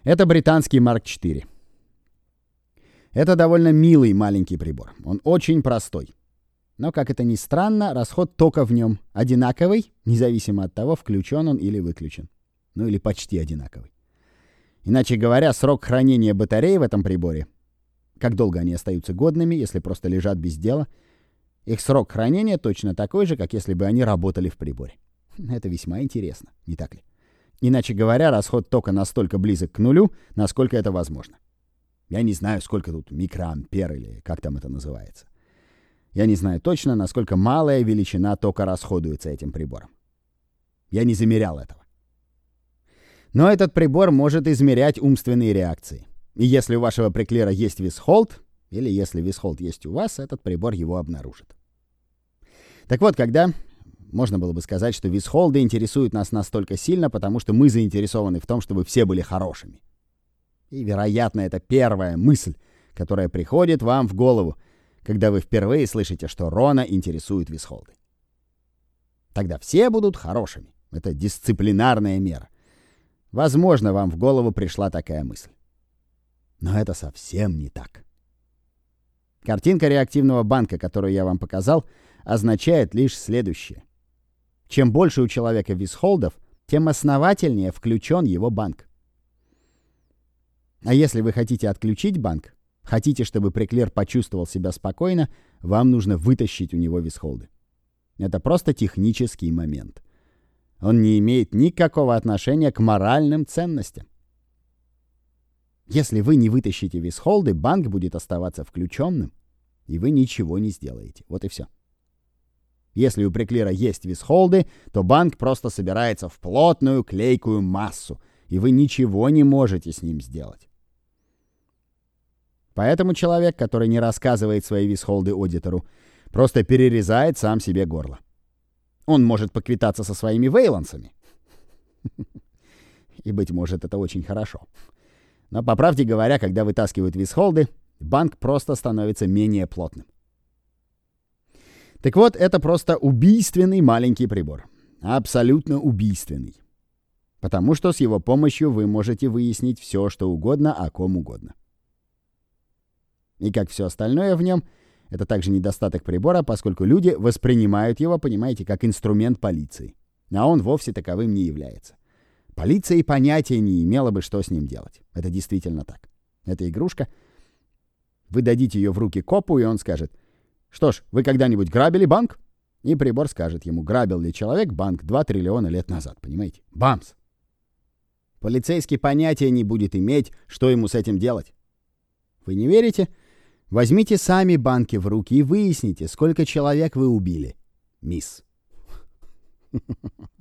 Это британский Mark IV. Это довольно милый маленький прибор. Он очень простой. Но, как это ни странно, расход тока в нем одинаковый, независимо от того, включен он или выключен. Ну или почти одинаковый. Иначе говоря, срок хранения батареи в этом приборе, как долго они остаются годными, если просто лежат без дела, их срок хранения точно такой же, как если бы они работали в приборе. Это весьма интересно, не так ли? Иначе говоря, расход тока настолько близок к нулю, насколько это возможно. Я не знаю, сколько тут микроампер или как там это называется. Я не знаю точно, насколько малая величина тока расходуется этим прибором. Я не замерял этого. Но этот прибор может измерять умственные реакции. И если у вашего приклера есть висхолд, или если висхолд есть у вас, этот прибор его обнаружит. Так вот, когда... Можно было бы сказать, что висхолды интересуют нас настолько сильно, потому что мы заинтересованы в том, чтобы все были хорошими. И, вероятно, это первая мысль, которая приходит вам в голову, когда вы впервые слышите, что Рона интересуют висхолды. Тогда все будут хорошими. Это дисциплинарная мера. Возможно, вам в голову пришла такая мысль. Но это совсем не так. Картинка реактивного банка, которую я вам показал, означает лишь следующее. Чем больше у человека висхолдов, тем основательнее включен его банк. А если вы хотите отключить банк, хотите, чтобы приклер почувствовал себя спокойно, вам нужно вытащить у него висхолды. Это просто технический момент. Он не имеет никакого отношения к моральным ценностям. Если вы не вытащите висхолды, банк будет оставаться включенным, и вы ничего не сделаете. Вот и все. Если у приклера есть висхолды, то банк просто собирается в плотную клейкую массу, и вы ничего не можете с ним сделать. Поэтому человек, который не рассказывает свои висхолды аудитору, просто перерезает сам себе горло. Он может поквитаться со своими вейлансами. И, быть может, это очень хорошо. Но, по правде говоря, когда вытаскивают висхолды, банк просто становится менее плотным. Так вот, это просто убийственный маленький прибор. Абсолютно убийственный. Потому что с его помощью вы можете выяснить все, что угодно о ком угодно. И как все остальное в нем, это также недостаток прибора, поскольку люди воспринимают его, понимаете, как инструмент полиции. А он вовсе таковым не является. Полиция и понятия не имела бы, что с ним делать. Это действительно так. Эта игрушка, вы дадите ее в руки копу, и он скажет: «Что ж, вы когда-нибудь грабили банк?» И прибор скажет ему, грабил ли человек банк 2 триллиона лет назад, понимаете? Бамс! Полицейский понятия не будет иметь, что ему с этим делать. Вы не верите? Возьмите сами банки в руки и выясните, сколько человек вы убили, мисс.